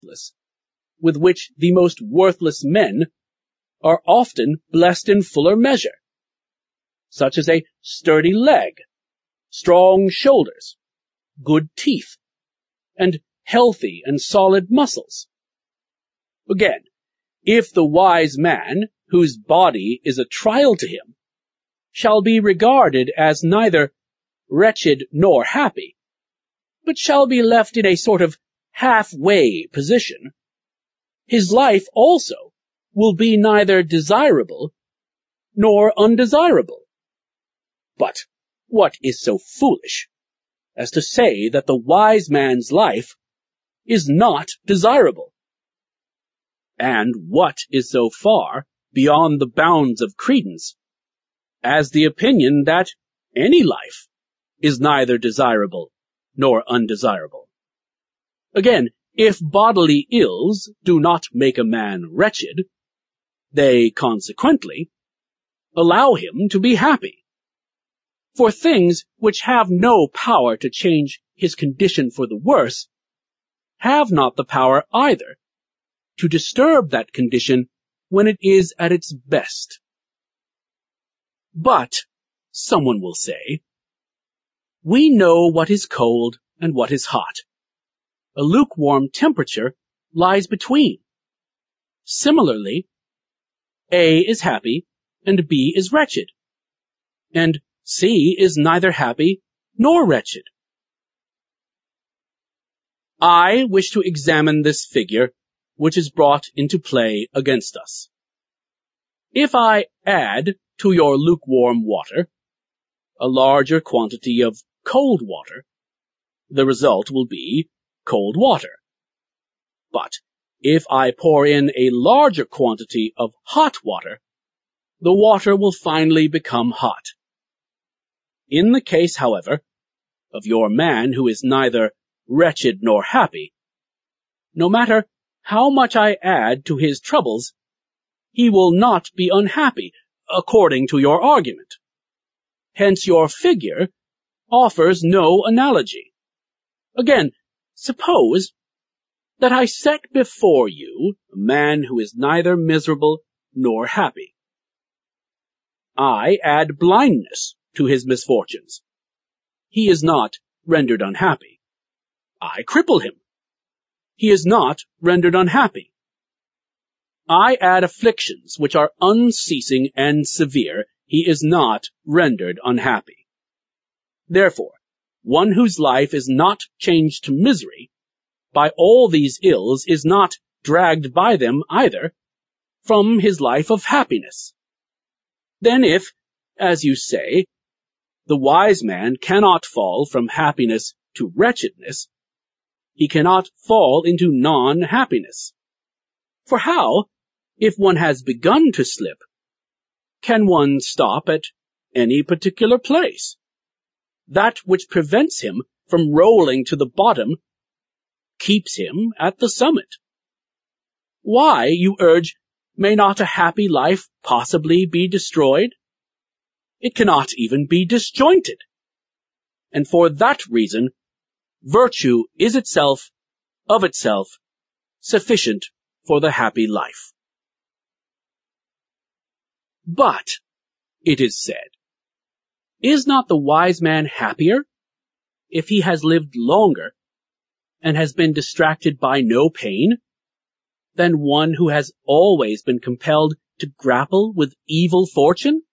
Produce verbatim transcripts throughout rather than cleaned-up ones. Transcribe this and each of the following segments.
with which the most worthless men are often blessed in fuller measure, such as a sturdy leg, strong shoulders, good teeth, and healthy and solid muscles. Again, if the wise man, whose body is a trial to him, shall be regarded as neither wretched nor happy, but shall be left in a sort of halfway position, his life also will be neither desirable nor undesirable. But what is so foolish as to say that the wise man's life is not desirable? And what is so far beyond the bounds of credence as the opinion that any life is neither desirable nor undesirable? Again, if bodily ills do not make a man wretched, they consequently allow him to be happy. For things which have no power to change his condition for the worse have not the power either to disturb that condition when it is at its best. But, someone will say, we know what is cold and what is hot. A lukewarm temperature lies between. Similarly, A is happy and B is wretched, and C is neither happy nor wretched. I wish to examine this figure which is brought into play against us. If I add to your lukewarm water a larger quantity of cold water, the result will be cold water. But if I pour in a larger quantity of hot water, the water will finally become hot. In the case, however, of your man who is neither wretched nor happy, no matter how much I add to his troubles, he will not be unhappy, according to your argument. Hence your figure offers no analogy. Again, suppose that I set before you a man who is neither miserable nor happy. I add blindness to his misfortunes. He is not rendered unhappy. I cripple him. He is not rendered unhappy. I add afflictions which are unceasing and severe. He is not rendered unhappy. Therefore, one whose life is not changed to misery by all these ills is not dragged by them either from his life of happiness. Then if, as you say, the wise man cannot fall from happiness to wretchedness, he cannot fall into non-happiness. For how, if one has begun to slip, can one stop at any particular place? That which prevents him from rolling to the bottom keeps him at the summit. Why, you urge, may not a happy life possibly be destroyed? It cannot even be disjointed. And for that reason, virtue is itself, of itself, sufficient for the happy life. But, it is said, is not the wise man happier if he has lived longer and has been distracted by no pain than one who has always been compelled to grapple with evil fortune?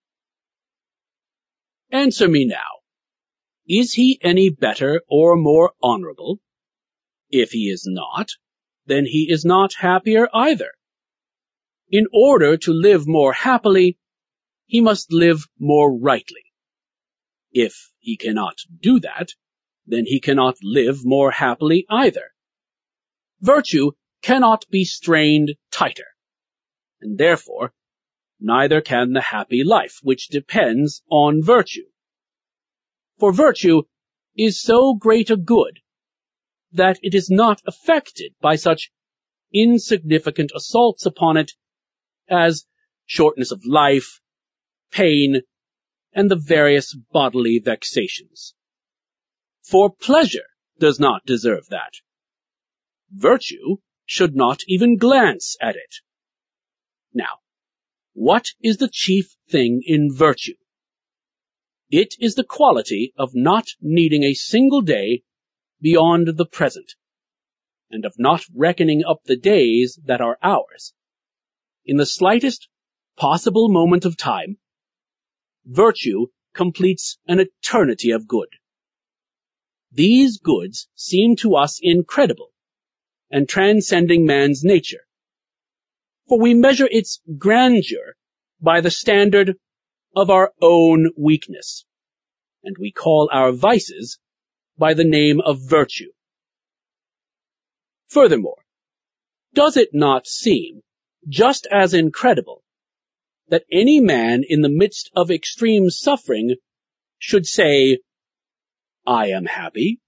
Answer me now. Is he any better or more honorable? If he is not, then he is not happier either. In order to live more happily, he must live more rightly. If he cannot do that, then he cannot live more happily either. Virtue cannot be strained tighter, and therefore neither can the happy life which depends on virtue. For virtue is so great a good that it is not affected by such insignificant assaults upon it as shortness of life, pain, and the various bodily vexations. For pleasure does not deserve that. Virtue should not even glance at it. Now, what is the chief thing in virtue? It is the quality of not needing a single day beyond the present, and of not reckoning up the days that are ours. In the slightest possible moment of time, virtue completes an eternity of good. These goods seem to us incredible and transcending man's nature, for we measure its grandeur by the standard of our own weakness, and we call our vices by the name of virtue. Furthermore, does it not seem just as incredible that any man in the midst of extreme suffering should say, "I am happy"?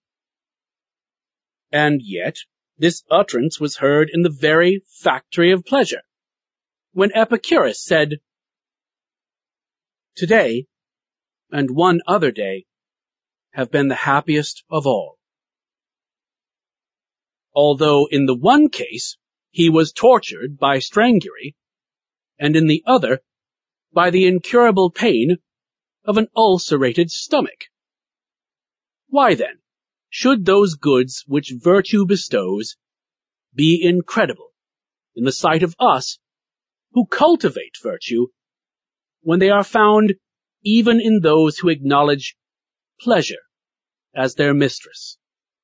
And yet, this utterance was heard in the very factory of pleasure, when Epicurus said, "Today, and one other day, have been the happiest of all." Although in the one case he was tortured by strangury, and in the other by the incurable pain of an ulcerated stomach. Why then should those goods which virtue bestows be incredible in the sight of us who cultivate virtue, when they are found even in those who acknowledge pleasure as their mistress?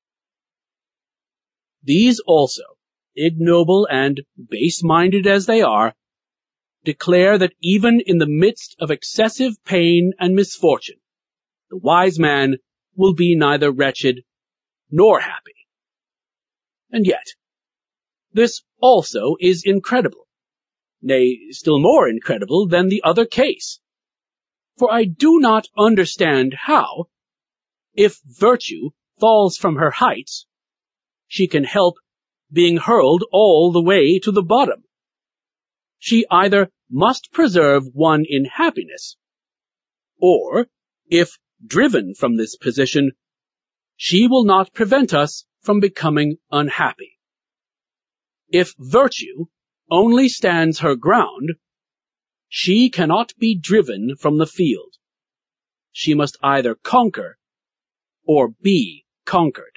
These also, ignoble and base-minded as they are, declare that even in the midst of excessive pain and misfortune, the wise man will be neither wretched nor happy. And yet, this also is incredible, nay, still more incredible than the other case. For I do not understand how, if virtue falls from her heights, she can help being hurled all the way to the bottom. She either must preserve one in happiness, or, if driven from this position, she will not prevent us from becoming unhappy. If virtue only stands her ground, she cannot be driven from the field. She must either conquer or be conquered.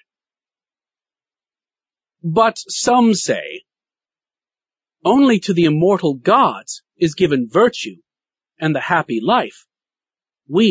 But some say, only to the immortal gods is given virtue and the happy life.